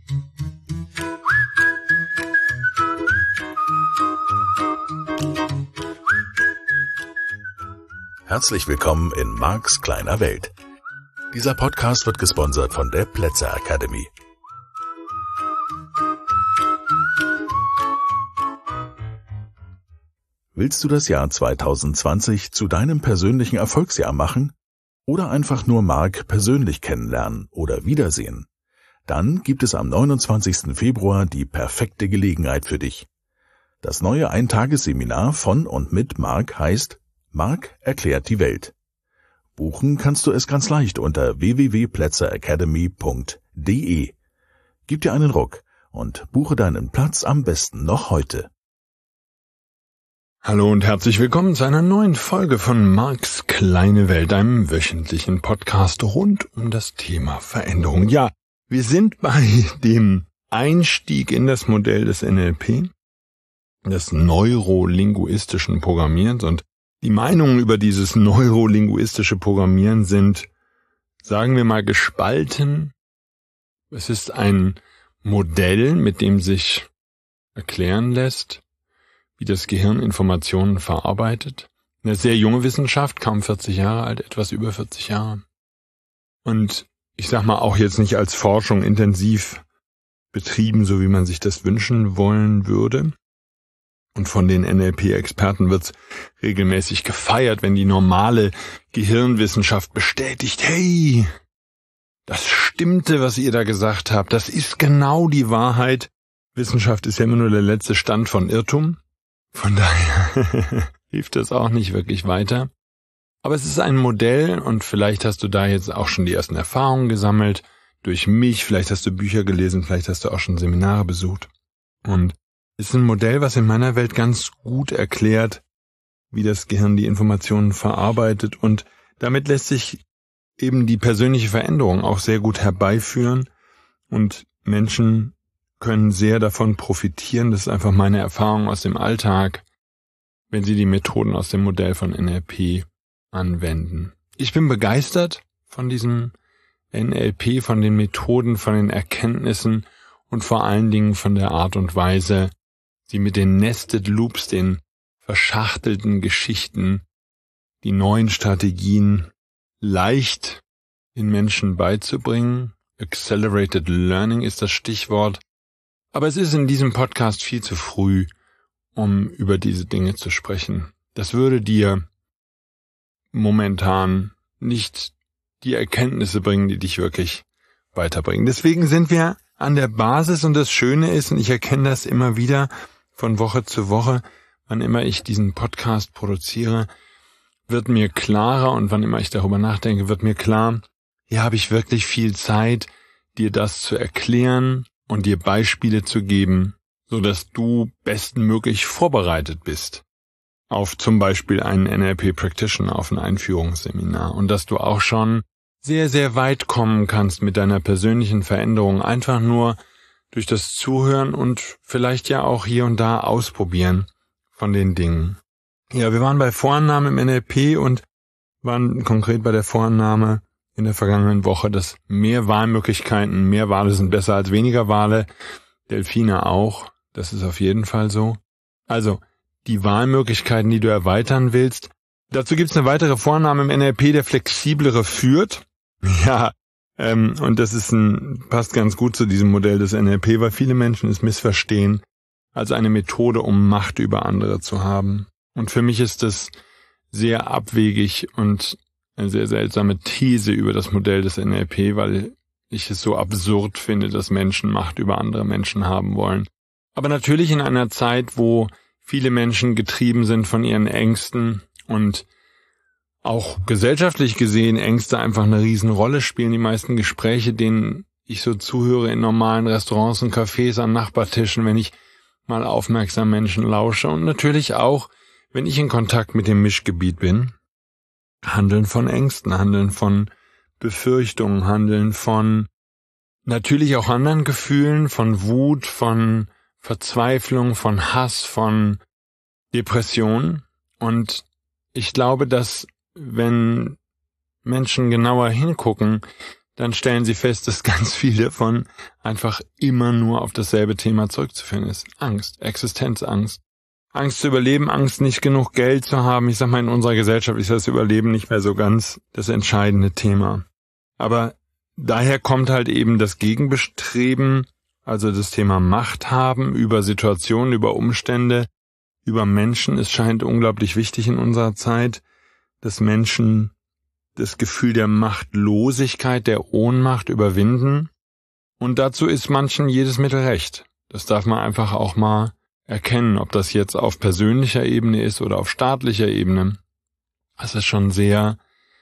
Herzlich willkommen in Marks kleiner Welt. Dieser Podcast wird gesponsert von der Plätzer Academy. Willst du das Jahr 2020 zu deinem persönlichen Erfolgsjahr machen? Oder einfach nur Mark persönlich kennenlernen oder wiedersehen? Dann gibt es am 29. Februar die perfekte Gelegenheit für dich. Das neue Eintagesseminar von und mit Mark heißt Mark erklärt die Welt. Buchen kannst du es ganz leicht unter www.pletzeracademy.de. Gib dir einen Ruck und buche deinen Platz am besten noch heute. Hallo und herzlich willkommen zu einer neuen Folge von Marks kleine Welt, einem wöchentlichen Podcast rund um das Thema Veränderung. Ja, wir sind bei dem Einstieg in das Modell des NLP, des neurolinguistischen Programmierens, und die Meinungen über dieses neurolinguistische Programmieren sind, sagen wir mal, gespalten. Es ist ein Modell, mit dem sich erklären lässt, wie das Gehirn Informationen verarbeitet. Eine sehr junge Wissenschaft, kaum 40 Jahre alt, etwas über 40 Jahre. Und ich sag mal auch jetzt nicht als Forschung intensiv betrieben, so wie man sich das wünschen wollen würde. Und von den NLP-Experten wird's regelmäßig gefeiert, wenn die normale Gehirnwissenschaft bestätigt, hey, das stimmte, was ihr da gesagt habt, das ist genau die Wahrheit. Wissenschaft ist ja immer nur der letzte Stand von Irrtum. Von daher hilft das auch nicht wirklich weiter. Aber es ist ein Modell, und vielleicht hast du da jetzt auch schon die ersten Erfahrungen gesammelt durch mich, vielleicht hast du Bücher gelesen, vielleicht hast du auch schon Seminare besucht. Und es ist ein Modell, was in meiner Welt ganz gut erklärt, wie das Gehirn die Informationen verarbeitet, und damit lässt sich eben die persönliche Veränderung auch sehr gut herbeiführen, und Menschen können sehr davon profitieren. Das ist einfach meine Erfahrung aus dem Alltag, wenn sie die Methoden aus dem Modell von NLP anwenden. Ich bin begeistert von diesem NLP, von den Methoden, von den Erkenntnissen und vor allen Dingen von der Art und Weise, sie mit den Nested Loops, den verschachtelten Geschichten, die neuen Strategien leicht den Menschen beizubringen. Accelerated Learning ist das Stichwort. Aber es ist in diesem Podcast viel zu früh, um über diese Dinge zu sprechen. Das würde dir momentan nicht die Erkenntnisse bringen, die dich wirklich weiterbringen. Deswegen sind wir an der Basis, und das Schöne ist, und ich erkenne das immer wieder von Woche zu Woche, wann immer ich diesen Podcast produziere, wird mir klarer, und wann immer ich darüber nachdenke, wird mir klar, hier habe ich wirklich viel Zeit, dir das zu erklären und dir Beispiele zu geben, so dass du bestmöglich vorbereitet bist auf zum Beispiel einen NLP Practitioner, auf ein Einführungsseminar, und dass du auch schon sehr, sehr weit kommen kannst mit deiner persönlichen Veränderung, einfach nur durch das Zuhören und vielleicht ja auch hier und da ausprobieren von den Dingen. Ja, wir waren bei Vorannahme im NLP und waren konkret bei der Vorannahme in der vergangenen Woche, dass mehr Wahlmöglichkeiten, mehr Wale sind besser als weniger Wale, Delfine auch, das ist auf jeden Fall so. Also, die Wahlmöglichkeiten, die du erweitern willst. Dazu gibt's eine weitere Vorannahme im NLP, der Flexiblere führt. Ja, und das ist passt ganz gut zu diesem Modell des NLP, weil viele Menschen es missverstehen als eine Methode, um Macht über andere zu haben. Und für mich ist das sehr abwegig und eine sehr seltsame These über das Modell des NLP, weil ich es so absurd finde, dass Menschen Macht über andere Menschen haben wollen. Aber natürlich in einer Zeit, wo viele Menschen getrieben sind von ihren Ängsten und auch gesellschaftlich gesehen Ängste einfach eine Riesenrolle spielen. Die meisten Gespräche, denen ich so zuhöre in normalen Restaurants und Cafés an Nachbartischen, wenn ich mal aufmerksam Menschen lausche, und natürlich auch, wenn ich in Kontakt mit dem Mischgebiet bin, handeln von Ängsten, handeln von Befürchtungen, handeln von natürlich auch anderen Gefühlen, von Wut, von Verzweiflung, von Hass, von Depression. Und ich glaube, dass wenn Menschen genauer hingucken, dann stellen sie fest, dass ganz viel davon einfach immer nur auf dasselbe Thema zurückzuführen ist. Angst, Existenzangst. Angst zu überleben, Angst nicht genug Geld zu haben. Ich sag mal, in unserer Gesellschaft ist das Überleben nicht mehr so ganz das entscheidende Thema. Aber daher kommt halt eben das Gegenbestreben, also das Thema Macht haben über Situationen, über Umstände, über Menschen. Es scheint unglaublich wichtig in unserer Zeit, dass Menschen das Gefühl der Machtlosigkeit, der Ohnmacht überwinden. Und dazu ist manchen jedes Mittel recht. Das darf man einfach auch mal erkennen, ob das jetzt auf persönlicher Ebene ist oder auf staatlicher Ebene. Das ist schon sehr,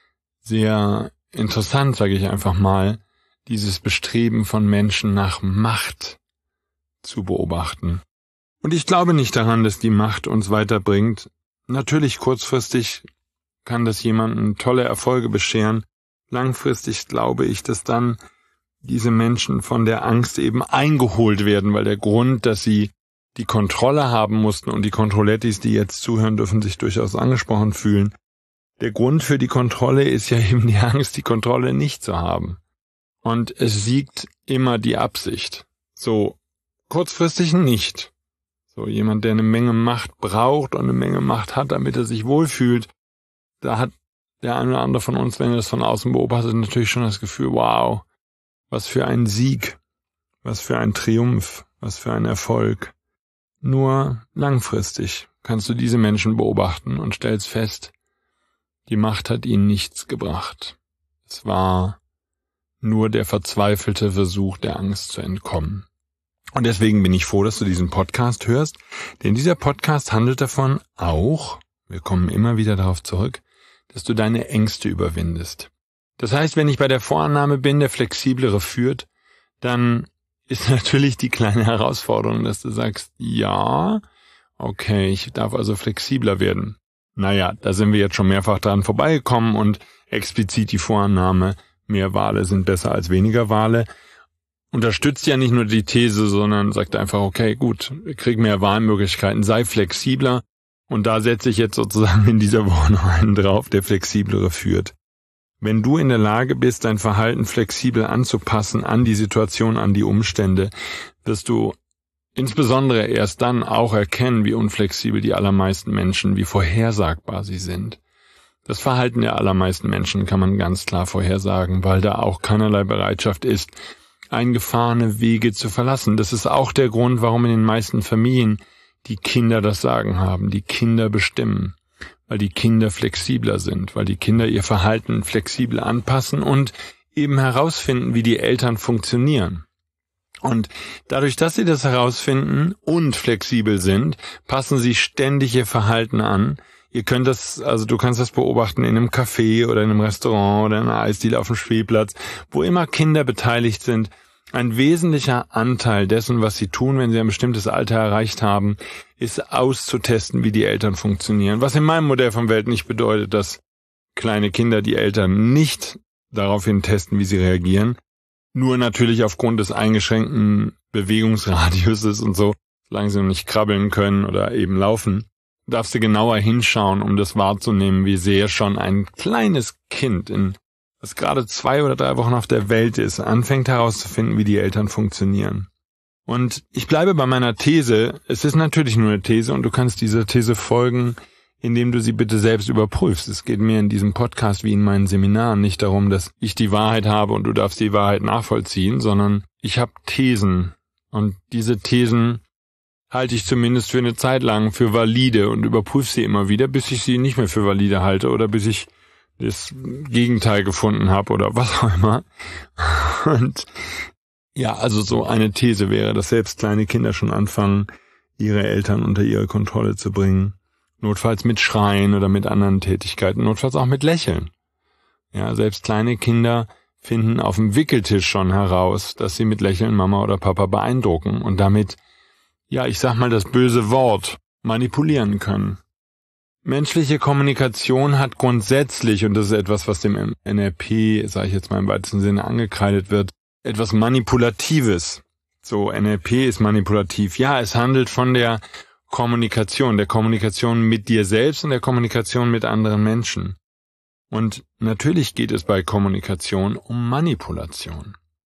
sehr interessant, sage ich einfach mal, dieses Bestreben von Menschen nach Macht zu beobachten. Und ich glaube nicht daran, dass die Macht uns weiterbringt. Natürlich kurzfristig kann das jemandem tolle Erfolge bescheren. Langfristig glaube ich, dass dann diese Menschen von der Angst eben eingeholt werden, weil der Grund, dass sie die Kontrolle haben mussten, und die Kontrollettis, die jetzt zuhören, dürfen sich durchaus angesprochen fühlen. Der Grund für die Kontrolle ist ja eben die Angst, die Kontrolle nicht zu haben. Und es siegt immer die Absicht. So kurzfristig nicht. So jemand, der eine Menge Macht braucht und eine Menge Macht hat, damit er sich wohlfühlt, da hat der eine oder andere von uns, wenn er das von außen beobachtet, natürlich schon das Gefühl, wow, was für ein Sieg, was für ein Triumph, was für ein Erfolg. Nur langfristig kannst du diese Menschen beobachten und stellst fest, die Macht hat ihnen nichts gebracht. Es war nur der verzweifelte Versuch, der Angst zu entkommen. Und deswegen bin ich froh, dass du diesen Podcast hörst, denn dieser Podcast handelt davon auch, wir kommen immer wieder darauf zurück, dass du deine Ängste überwindest. Das heißt, wenn ich bei der Vorannahme bin, der Flexiblere führt, dann ist natürlich die kleine Herausforderung, dass du sagst, ja, okay, ich darf also flexibler werden. Naja, da sind wir jetzt schon mehrfach dran vorbeigekommen und explizit die Vorannahme, mehr Wale sind besser als weniger Wale, unterstützt ja nicht nur die These, sondern sagt einfach, okay, gut, krieg mehr Wahlmöglichkeiten, sei flexibler. Und da setze ich jetzt sozusagen in dieser Woche noch einen drauf, der Flexiblere führt. Wenn du in der Lage bist, dein Verhalten flexibel anzupassen an die Situation, an die Umstände, wirst du insbesondere erst dann auch erkennen, wie unflexibel die allermeisten Menschen, wie vorhersagbar sie sind. Das Verhalten der allermeisten Menschen kann man ganz klar vorhersagen, weil da auch keinerlei Bereitschaft ist, eingefahrene Wege zu verlassen. Das ist auch der Grund, warum in den meisten Familien die Kinder das Sagen haben, die Kinder bestimmen, weil die Kinder flexibler sind, weil die Kinder ihr Verhalten flexibel anpassen und eben herausfinden, wie die Eltern funktionieren. Und dadurch, dass sie das herausfinden und flexibel sind, passen sie ständig ihr Verhalten an. Du kannst das beobachten in einem Café oder in einem Restaurant oder in einer Eisdiele auf dem Spielplatz, wo immer Kinder beteiligt sind. Ein wesentlicher Anteil dessen, was sie tun, wenn sie ein bestimmtes Alter erreicht haben, ist auszutesten, wie die Eltern funktionieren. Was in meinem Modell von Welt nicht bedeutet, dass kleine Kinder die Eltern nicht daraufhin testen, wie sie reagieren. Nur natürlich aufgrund des eingeschränkten Bewegungsradiuses und so, solange sie noch nicht krabbeln können oder eben laufen, darfst du genauer hinschauen, um das wahrzunehmen, wie sehr schon ein kleines Kind, das gerade 2 oder 3 Wochen auf der Welt ist, anfängt herauszufinden, wie die Eltern funktionieren. Und ich bleibe bei meiner These, es ist natürlich nur eine These und du kannst dieser These folgen, indem du sie bitte selbst überprüfst. Es geht mir in diesem Podcast wie in meinen Seminaren nicht darum, dass ich die Wahrheit habe und du darfst die Wahrheit nachvollziehen, sondern ich habe Thesen und diese Thesen halte ich zumindest für eine Zeit lang für valide und überprüfe sie immer wieder, bis ich sie nicht mehr für valide halte oder bis ich das Gegenteil gefunden habe oder was auch immer. Und ja, also so eine These wäre, dass selbst kleine Kinder schon anfangen, ihre Eltern unter ihre Kontrolle zu bringen. Notfalls mit Schreien oder mit anderen Tätigkeiten, notfalls auch mit Lächeln. Ja, selbst kleine Kinder finden auf dem Wickeltisch schon heraus, dass sie mit Lächeln Mama oder Papa beeindrucken und damit, ja, ich sag mal das böse Wort, manipulieren können. Menschliche Kommunikation hat grundsätzlich, und das ist etwas, was dem NLP, sage ich jetzt mal im weitesten Sinne, angekreidet wird, etwas Manipulatives. So, NLP ist manipulativ. Ja, es handelt von der Kommunikation mit dir selbst und der Kommunikation mit anderen Menschen. Und natürlich geht es bei Kommunikation um Manipulation.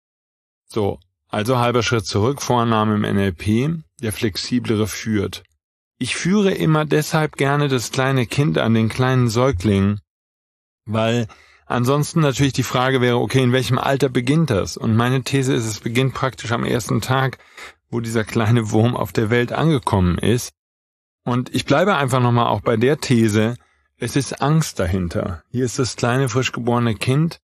So, also halber Schritt zurück, Vorannahme im NLP, der Flexiblere führt. Ich führe immer deshalb gerne das kleine Kind an den kleinen Säugling, weil ansonsten natürlich die Frage wäre, okay, in welchem Alter beginnt das? Und meine These ist, es beginnt praktisch am ersten Tag, wo dieser kleine Wurm auf der Welt angekommen ist. Und ich bleibe einfach nochmal auch bei der These, es ist Angst dahinter. Hier ist das kleine, frisch geborene Kind.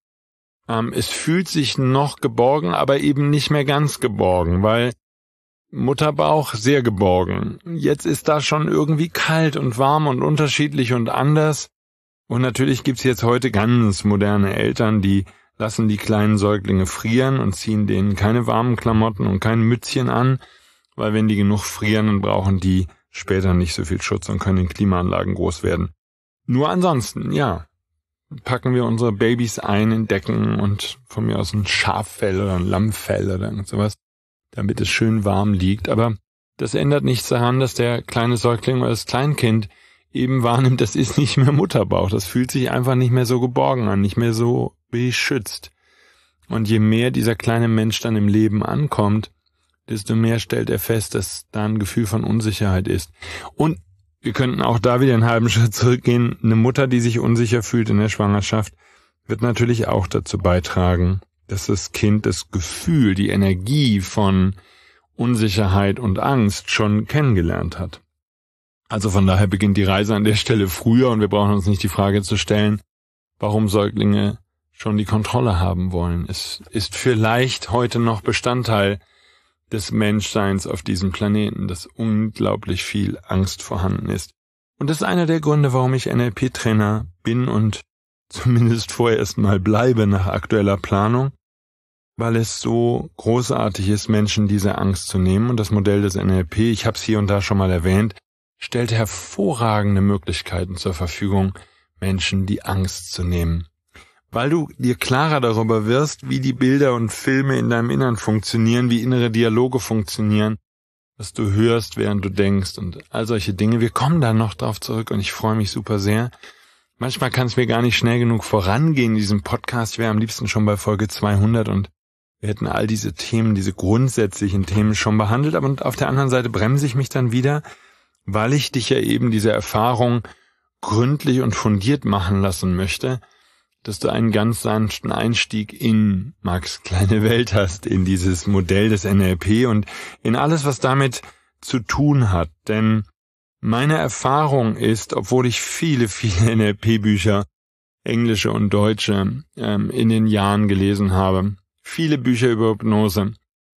Es fühlt sich noch geborgen, aber eben nicht mehr ganz geborgen, weil Mutterbauch sehr geborgen. Jetzt ist da schon irgendwie kalt und warm und unterschiedlich und anders. Und natürlich gibt's jetzt heute ganz moderne Eltern, die lassen die kleinen Säuglinge frieren und ziehen denen keine warmen Klamotten und kein Mützchen an, weil wenn die genug frieren, dann brauchen die später nicht so viel Schutz und können in Klimaanlagen groß werden. Nur ansonsten, ja, packen wir unsere Babys ein in Decken und von mir aus ein Schaffell oder ein Lammfell oder irgend sowas, damit es schön warm liegt. Aber das ändert nichts daran, dass der kleine Säugling oder das Kleinkind eben wahrnimmt, das ist nicht mehr Mutterbauch. Das fühlt sich einfach nicht mehr so geborgen an, nicht mehr so beschützt. Und je mehr dieser kleine Mensch dann im Leben ankommt, desto mehr stellt er fest, dass da ein Gefühl von Unsicherheit ist. Und wir könnten auch da wieder einen halben Schritt zurückgehen. Eine Mutter, die sich unsicher fühlt in der Schwangerschaft, wird natürlich auch dazu beitragen, dass das Kind das Gefühl, die Energie von Unsicherheit und Angst schon kennengelernt hat. Also von daher beginnt die Reise an der Stelle früher und wir brauchen uns nicht die Frage zu stellen, warum Säuglinge schon die Kontrolle haben wollen. Es ist vielleicht heute noch Bestandteil des Menschseins auf diesem Planeten, dass unglaublich viel Angst vorhanden ist. Und das ist einer der Gründe, warum ich NLP-Trainer bin und zumindest vorerst mal bleibe nach aktueller Planung, weil es so großartig ist, Menschen diese Angst zu nehmen. Und das Modell des NLP, ich habe es hier und da schon mal erwähnt, stellt hervorragende Möglichkeiten zur Verfügung, Menschen die Angst zu nehmen. Weil du dir klarer darüber wirst, wie die Bilder und Filme in deinem Innern funktionieren, wie innere Dialoge funktionieren, was du hörst, während du denkst und all solche Dinge. Wir kommen da noch drauf zurück und ich freue mich super sehr. Manchmal kann es mir gar nicht schnell genug vorangehen in diesem Podcast. Ich wäre am liebsten schon bei Folge 200 und wir hätten all diese Themen, diese grundsätzlichen Themen schon behandelt. Aber auf der anderen Seite bremse ich mich dann wieder, weil ich dich ja eben diese Erfahrung gründlich und fundiert machen lassen möchte, dass du einen ganz sanften Einstieg in Marks kleine Welt hast, in dieses Modell des NLP und in alles, was damit zu tun hat. Denn meine Erfahrung ist, obwohl ich viele NLP-Bücher, englische und deutsche, in den Jahren gelesen habe, viele Bücher über Hypnose,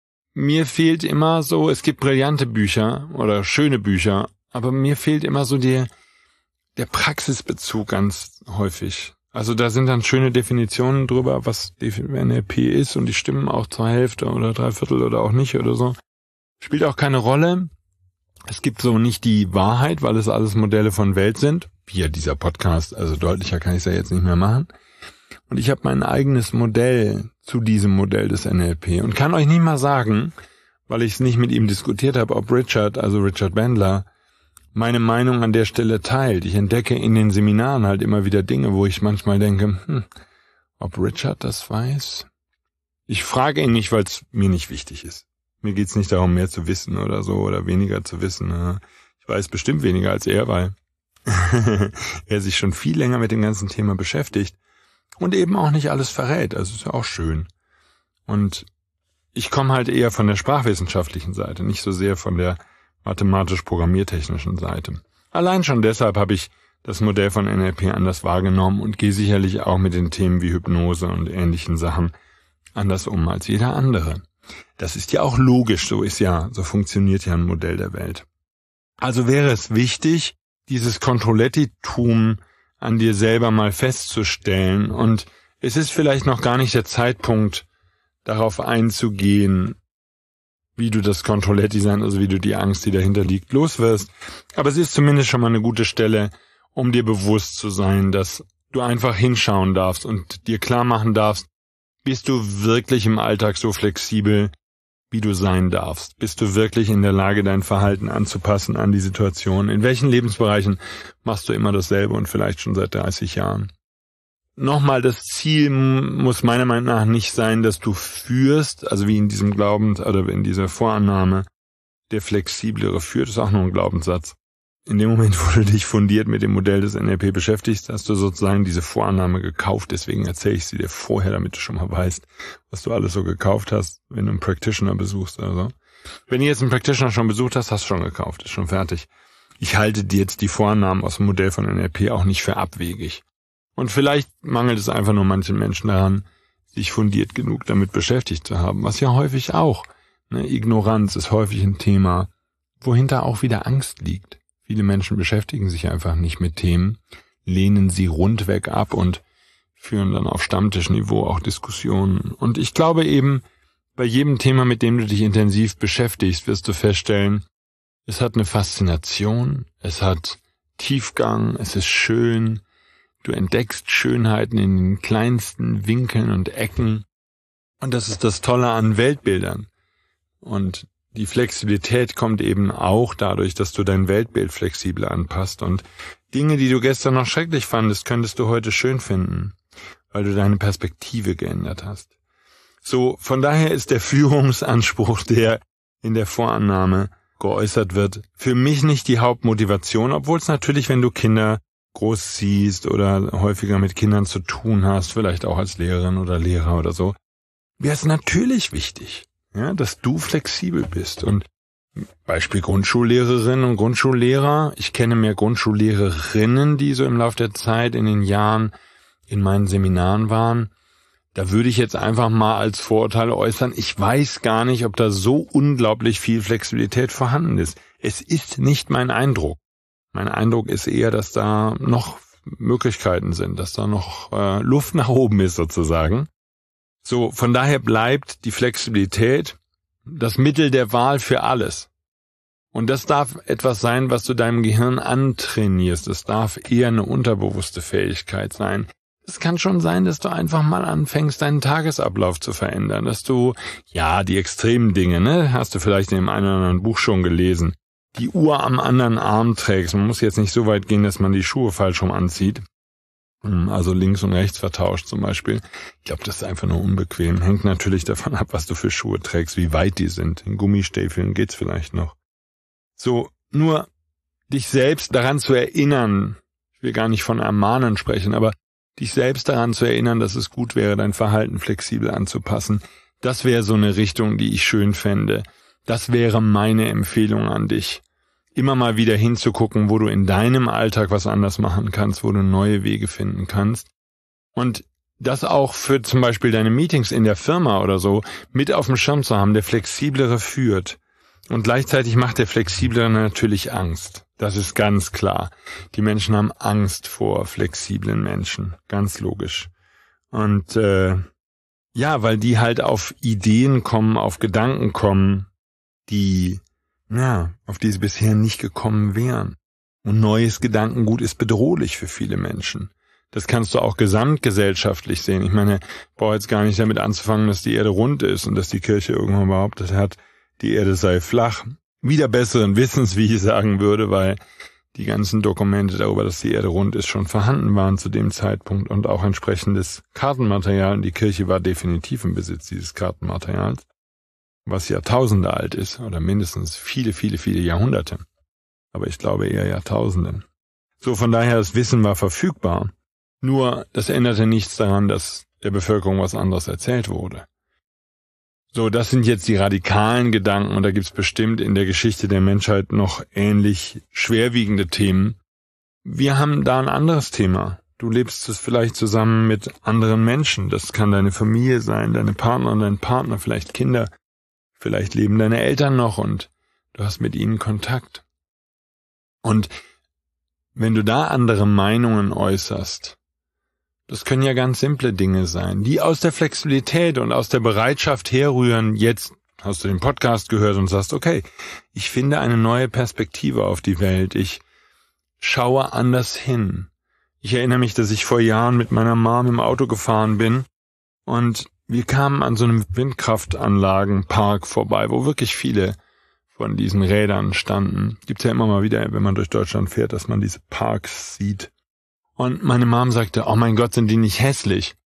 mir fehlt immer so, es gibt brillante Bücher oder schöne Bücher, aber mir fehlt immer so der Praxisbezug ganz häufig. Also da sind dann schöne Definitionen drüber, was NLP ist und die stimmen auch zur Hälfte oder 3/4 oder auch nicht oder so. Spielt auch keine Rolle. Es gibt so nicht die Wahrheit, weil es alles Modelle von Welt sind. Hier dieser Podcast, also deutlicher kann ich es ja jetzt nicht mehr machen. Und ich habe mein eigenes Modell zu diesem Modell des NLP und kann euch nicht mal sagen, weil ich es nicht mit ihm diskutiert habe, ob Richard Bandler, meine Meinung an der Stelle teilt. Ich entdecke in den Seminaren halt immer wieder Dinge, wo ich manchmal denke, ob Richard das weiß? Ich frage ihn nicht, weil es mir nicht wichtig ist. Mir geht's nicht darum, mehr zu wissen oder so oder weniger zu wissen. Ich weiß bestimmt weniger als er, weil er sich schon viel länger mit dem ganzen Thema beschäftigt und eben auch nicht alles verrät. Also ist ja auch schön. Und ich komme halt eher von der sprachwissenschaftlichen Seite, nicht so sehr von der mathematisch-programmiertechnischen Seite. Allein schon deshalb habe ich das Modell von NLP anders wahrgenommen und gehe sicherlich auch mit den Themen wie Hypnose und ähnlichen Sachen anders um als jeder andere. Das ist ja auch logisch, so funktioniert ja ein Modell der Welt. Also wäre es wichtig, dieses Controletti-Tum an dir selber mal festzustellen und es ist vielleicht noch gar nicht der Zeitpunkt, darauf einzugehen, wie du das Controletti-Sein, also wie du die Angst, die dahinter liegt, loswirst. Aber es ist zumindest schon mal eine gute Stelle, um dir bewusst zu sein, dass du einfach hinschauen darfst und dir klar machen darfst, bist du wirklich im Alltag so flexibel, wie du sein darfst? Bist du wirklich in der Lage, dein Verhalten anzupassen an die Situation? In welchen Lebensbereichen machst du immer dasselbe und vielleicht schon seit 30 Jahren? nochmal, das Ziel muss meiner Meinung nach nicht sein, dass du führst, also wie in diesem oder in dieser Vorannahme, der Flexiblere führt, ist auch nur ein Glaubenssatz. In dem Moment, wo du dich fundiert mit dem Modell des NLP beschäftigst, hast du sozusagen diese Vorannahme gekauft. Deswegen erzähle ich sie dir vorher, damit du schon mal weißt, was du alles so gekauft hast, wenn du einen Practitioner besuchst oder so. Wenn du jetzt einen Practitioner schon besucht hast, hast du schon gekauft, ist schon fertig. Ich halte dir jetzt die Vorannahmen aus dem Modell von NLP auch nicht für abwegig. Und vielleicht mangelt es einfach nur manchen Menschen daran, sich fundiert genug damit beschäftigt zu haben, was ja häufig auch, Ignoranz ist häufig ein Thema, wohinter auch wieder Angst liegt. Viele Menschen beschäftigen sich einfach nicht mit Themen, lehnen sie rundweg ab und führen dann auf Stammtischniveau auch Diskussionen. Und ich glaube eben, bei jedem Thema, mit dem du dich intensiv beschäftigst, wirst du feststellen, es hat eine Faszination, es hat Tiefgang, es ist schön, du entdeckst Schönheiten in den kleinsten Winkeln und Ecken. Und das ist das Tolle an Weltbildern. Und die Flexibilität kommt eben auch dadurch, dass du dein Weltbild flexibel anpasst. Und Dinge, die du gestern noch schrecklich fandest, könntest du heute schön finden, weil du deine Perspektive geändert hast. So, von daher ist der Führungsanspruch, der in der Vorannahme geäußert wird, für mich nicht die Hauptmotivation, obwohl es natürlich, wenn du Kinder großziehst oder häufiger mit Kindern zu tun hast, vielleicht auch als Lehrerin oder Lehrer oder so, wäre es natürlich wichtig, ja, dass du flexibel bist. Und Beispiel Grundschullehrerinnen und Grundschullehrer. Ich kenne mehr Grundschullehrerinnen, die so im Laufe der Zeit in den Jahren in meinen Seminaren waren. Da würde ich jetzt einfach mal als Vorurteil äußern, ich weiß gar nicht, ob da so unglaublich viel Flexibilität vorhanden ist. Es ist nicht mein Eindruck. Mein Eindruck ist eher, dass da noch Möglichkeiten sind, dass da noch Luft nach oben ist sozusagen. So, von daher bleibt die Flexibilität das Mittel der Wahl für alles. Und das darf etwas sein, was du deinem Gehirn antrainierst. Es darf eher eine unterbewusste Fähigkeit sein. Es kann schon sein, dass du einfach mal anfängst, deinen Tagesablauf zu verändern. Dass du, ja, die extremen Dinge, hast du vielleicht in dem einen oder anderen Buch schon gelesen, die Uhr am anderen Arm trägst. Man muss jetzt nicht so weit gehen, dass man die Schuhe falsch rum anzieht. Also links und rechts vertauscht zum Beispiel. Ich glaube, das ist einfach nur unbequem. Hängt natürlich davon ab, was du für Schuhe trägst, wie weit die sind. In Gummistiefeln geht's vielleicht noch. So, nur dich selbst daran zu erinnern, ich will gar nicht von Ermahnen sprechen, aber dich selbst daran zu erinnern, dass es gut wäre, dein Verhalten flexibel anzupassen, das wäre so eine Richtung, die ich schön fände. Das wäre meine Empfehlung an dich. Immer mal wieder hinzugucken, wo du in deinem Alltag was anders machen kannst, wo du neue Wege finden kannst. Und das auch für zum Beispiel deine Meetings in der Firma oder so mit auf dem Schirm zu haben, der Flexiblere führt. Und gleichzeitig macht der Flexiblere natürlich Angst. Das ist ganz klar. Die Menschen haben Angst vor flexiblen Menschen. Ganz logisch. Und ja, weil die halt auf Ideen kommen, auf Gedanken kommen, auf die sie bisher nicht gekommen wären. Und neues Gedankengut ist bedrohlich für viele Menschen. Das kannst du auch gesamtgesellschaftlich sehen. Ich meine, ich brauche jetzt gar nicht damit anzufangen, dass die Erde rund ist und dass die Kirche irgendwann behauptet hat, die Erde sei flach. Wieder besseren Wissens, wie ich sagen würde, weil die ganzen Dokumente darüber, dass die Erde rund ist, schon vorhanden waren zu dem Zeitpunkt und auch entsprechendes Kartenmaterial. Und die Kirche war definitiv im Besitz dieses Kartenmaterials, was Jahrtausende alt ist oder mindestens viele, viele, viele Jahrhunderte. Aber ich glaube eher Jahrtausende. So, von daher, das Wissen war verfügbar. Nur, das änderte nichts daran, dass der Bevölkerung was anderes erzählt wurde. So, das sind jetzt die radikalen Gedanken und da gibt's bestimmt in der Geschichte der Menschheit noch ähnlich schwerwiegende Themen. Wir haben da ein anderes Thema. Du lebst es vielleicht zusammen mit anderen Menschen. Das kann deine Familie sein, deine Partnerin, dein Partner, vielleicht Kinder. Vielleicht leben deine Eltern noch und du hast mit ihnen Kontakt. Und wenn du da andere Meinungen äußerst, das können ja ganz simple Dinge sein, die aus der Flexibilität und aus der Bereitschaft herrühren. Jetzt hast du den Podcast gehört und sagst, okay, ich finde eine neue Perspektive auf die Welt. Ich schaue anders hin. Ich erinnere mich, dass ich vor Jahren mit meiner Mom im Auto gefahren bin und wir kamen an so einem Windkraftanlagenpark vorbei, wo wirklich viele von diesen Rädern standen. Gibt's ja immer mal wieder, wenn man durch Deutschland fährt, dass man diese Parks sieht. Und meine Mom sagte, oh mein Gott, sind die nicht hässlich?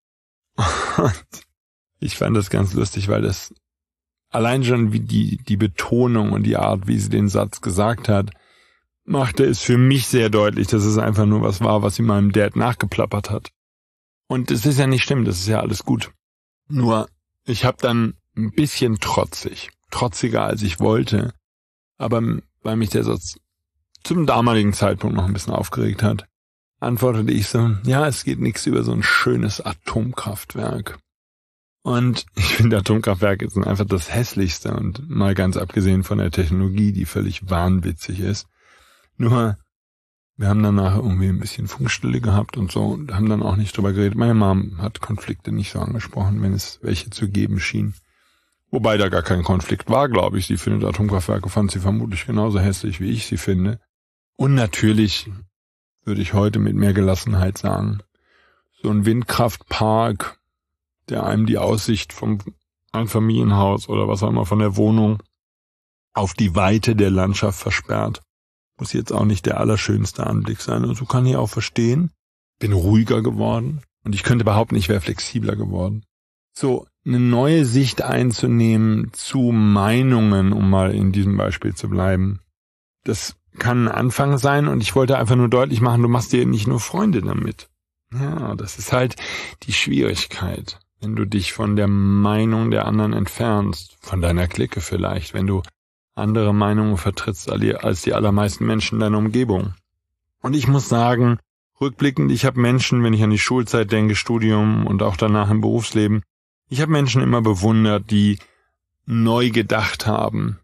Und ich fand das ganz lustig, weil das allein schon wie die Betonung und die Art, wie sie den Satz gesagt hat, machte es für mich sehr deutlich, dass es einfach nur was war, was sie meinem Dad nachgeplappert hat. Und es ist ja nicht schlimm, das ist ja alles gut. Nur, ich habe dann ein bisschen trotziger als ich wollte, aber weil mich der Satz zum damaligen Zeitpunkt noch ein bisschen aufgeregt hat, antwortete ich so, ja, es geht nichts über so ein schönes Atomkraftwerk. Und ich finde, Atomkraftwerke sind einfach das Hässlichste und mal ganz abgesehen von der Technologie, die völlig wahnwitzig ist. Nur, wir haben danach irgendwie ein bisschen Funkstille gehabt und so und haben dann auch nicht drüber geredet. Meine Mom hat Konflikte nicht so angesprochen, wenn es welche zu geben schien. Wobei da gar kein Konflikt war, glaube ich. Sie findet Atomkraftwerke, fand sie vermutlich genauso hässlich, wie ich sie finde. Und natürlich würde ich heute mit mehr Gelassenheit sagen, so ein Windkraftpark, der einem die Aussicht vom Einfamilienhaus oder was auch immer von der Wohnung auf die Weite der Landschaft versperrt, muss jetzt auch nicht der allerschönste Anblick sein. Und so kann ich auch verstehen, bin ruhiger geworden und ich könnte behaupten, ich wäre flexibler geworden. So eine neue Sicht einzunehmen zu Meinungen, um mal in diesem Beispiel zu bleiben, das kann ein Anfang sein und ich wollte einfach nur deutlich machen, du machst dir nicht nur Freunde damit. Ja, das ist halt die Schwierigkeit, wenn du dich von der Meinung der anderen entfernst, von deiner Clique vielleicht, wenn du andere Meinungen vertrittst als die allermeisten Menschen deiner Umgebung. Und ich muss sagen, rückblickend, ich habe Menschen, wenn ich an die Schulzeit denke, Studium und auch danach im Berufsleben, ich habe Menschen immer bewundert, die neu gedacht haben,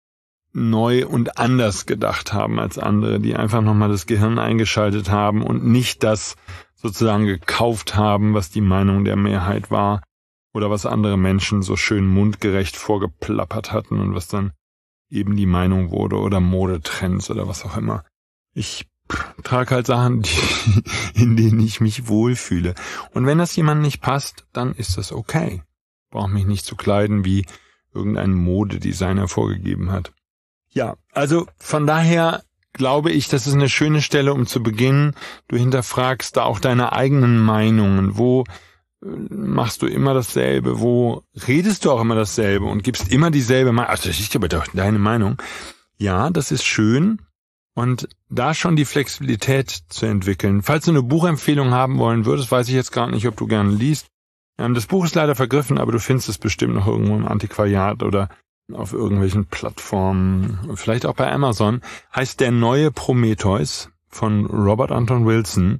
neu und anders gedacht haben als andere, die einfach nochmal das Gehirn eingeschaltet haben und nicht das sozusagen gekauft haben, was die Meinung der Mehrheit war oder was andere Menschen so schön mundgerecht vorgeplappert hatten und was dann eben die Meinung wurde oder Modetrends oder was auch immer. Ich trage halt Sachen, in denen ich mich wohlfühle. Und wenn das jemandem nicht passt, dann ist das okay. Brauche mich nicht zu kleiden, wie irgendein Modedesigner vorgegeben hat. Ja, also von daher glaube ich, das ist eine schöne Stelle, um zu beginnen. Du hinterfragst da auch deine eigenen Meinungen. Wo machst du immer dasselbe? Wo redest du auch immer dasselbe und gibst immer dieselbe Meinung? Also das ist aber doch deine Meinung. Ja, das ist schön. Und da schon die Flexibilität zu entwickeln. Falls du eine Buchempfehlung haben wollen würdest, weiß ich jetzt gar nicht, ob du gerne liest. Das Buch ist leider vergriffen, aber du findest es bestimmt noch irgendwo im Antiquariat oder auf irgendwelchen Plattformen, vielleicht auch bei Amazon. Heißt Der neue Prometheus von Robert Anton Wilson.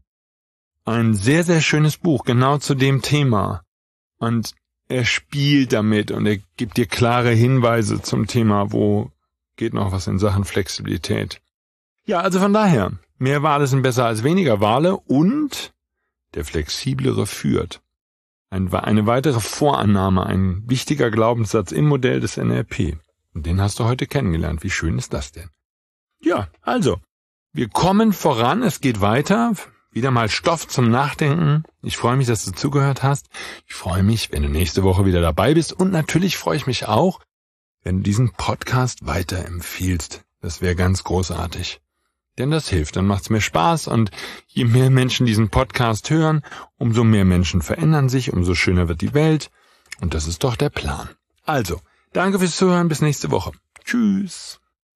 Ein sehr, sehr schönes Buch, genau zu dem Thema. Und er spielt damit und er gibt dir klare Hinweise zum Thema, wo geht noch was in Sachen Flexibilität. Ja, also von daher, mehr Wale sind besser als weniger Wale und der Flexiblere führt. Eine weitere Vorannahme, ein wichtiger Glaubenssatz im Modell des NLP. Und den hast du heute kennengelernt. Wie schön ist das denn? Ja, also, wir kommen voran, es geht weiter. Wieder mal Stoff zum Nachdenken. Ich freue mich, dass du zugehört hast. Ich freue mich, wenn du nächste Woche wieder dabei bist. Und natürlich freue ich mich auch, wenn du diesen Podcast weiterempfiehlst. Das wäre ganz großartig. Denn das hilft, dann macht's mir Spaß und je mehr Menschen diesen Podcast hören, umso mehr Menschen verändern sich, umso schöner wird die Welt und das ist doch der Plan. Also, danke fürs Zuhören, bis nächste Woche. Tschüss.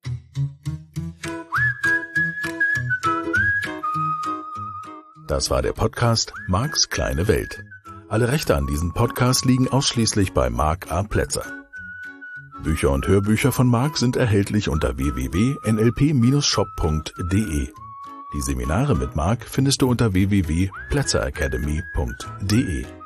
Das war der Podcast Marks kleine Welt. Alle Rechte an diesem Podcast liegen ausschließlich bei Mark A. Plätzer. Bücher und Hörbücher von Mark sind erhältlich unter www.nlp-shop.de. Die Seminare mit Mark findest du unter www.plätzeracademy.de.